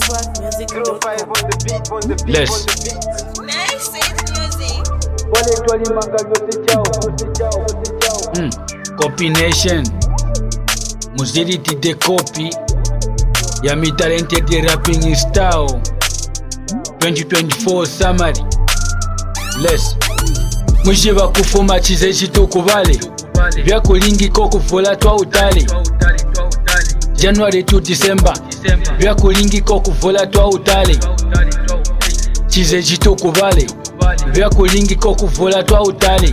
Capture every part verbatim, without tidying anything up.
swag music dot com. Less. Next is music. Mm. Copy Nation. Muziriti de copy. Ya mi talented de rapping style. twenty twenty-four summary. Less. Mwishiba kufuma chize chituku vale. Vya kulingi koku fola twa utali. January to December. Vya kulingi koku fola twa utali. Chize chituku vale. Vya kulingi koku fola twa utali.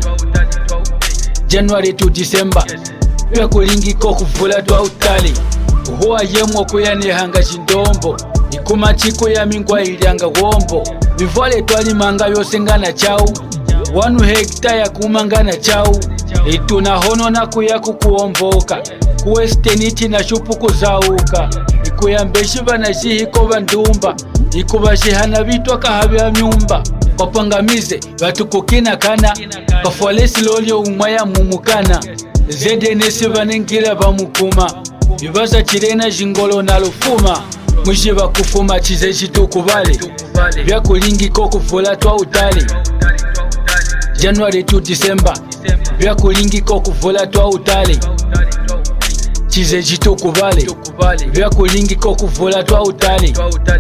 January to December. Vya kulingi koku fola twa utali. Huwa yemwo kuyane hanga chindombo. Ikuma chiko ya mingwa ilianga wombo. Vivole twali manga yose ngana chau. Wanu hekta ya kumangana chau. Ituna hono na kuyaku kuomboka. Kuwesteniti na shupu kuzauka. Ikuyambeshi bana shihiko bandumba. Ikubashi hana vitwa kahabi ya nyumba. Kopangamize watu kukina kana. Kafolesi lolio umaya mumukana. Zede nesi vanengila vamukuma. Vibasa chirena jingolo na lufuma. Mwishiba kufuma chize chituku vale. Vya kulingi koku fola twa utali. January to December. Vya kulingi koku fola twa utali. Chize chituku vale. Vya kulingi koku fola twa utali.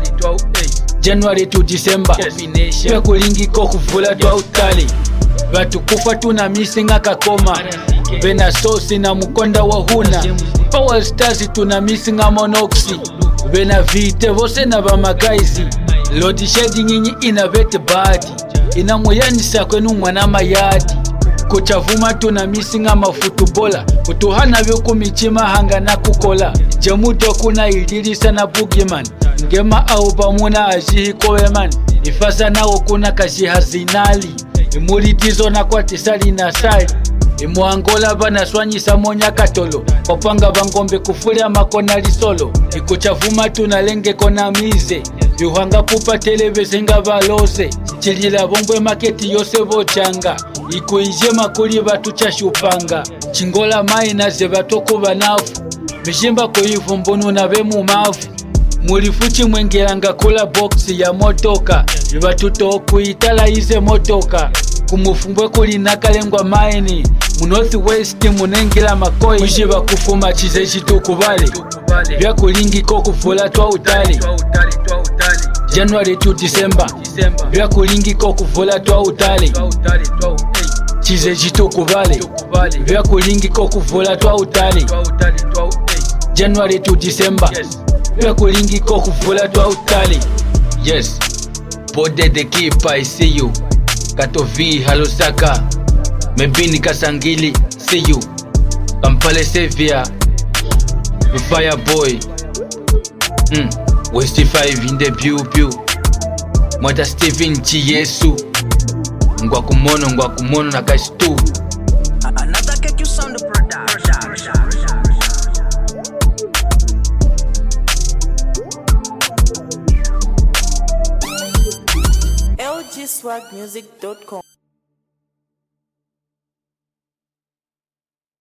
January to December. Vya kulingi koku fola twa utali. Vatu kufa tuna misinga kakoma. Vena sosi na mukonda wahuna. Power stars tuna misinga monoxi. Vena vite vose na vamagaizi. Lodi shedi nyinyi inavete badi. Inamuyanisa kwenu mwana mayadi. Kuchavuma tuna misinga mafutubola. Kutuhana vyoku michima hanga na kukola. Jamuto kuna ilirisa na bugiman. Ngema au bamuna ajihi koweman. Ifasa nao kuna kashi hazinali. Imulitizo na kwa tisali na sali. Imuangola bana swanyisa monya katolo. Kopanga bangombe kufulia makona lisolo. Ikuchavuma tunalenge kona mize. Yuhanga pupa televese nga balose. Chilila bongwe maketi yose bochanga. Ikuije makuli batu chashupanga. Chingola mai na zebatoko banafu. Mishimba kuhivu mbunu na bemu mafu. Mulifuchi mwengelanga kula boxi ya motoka. Yubatuto kuitala ize motoka. Kumufumbwe kuli nakalengwa maini. Mu North West munengila makoi. Mwishiba kufuma chize chituku vale. Vya kulingi koku fola twa utali. January to December. Vya kulingi koku fola twa utali. Chize chituku vale. Vya kulingi koku fola twa utali. January to December. Vya kulingi koku fola twa utali. Yes. Bode de keep, I see you. Katovi Halosaka. Mebini Kasangili, see you. Kampale Sevilla. The Fireboy. Mm. West five in the pew pew. Mwata Steven Chiesu. Ngwakumono ngwakumono na kashtu. Another K Q sound production. L G swag music dot com.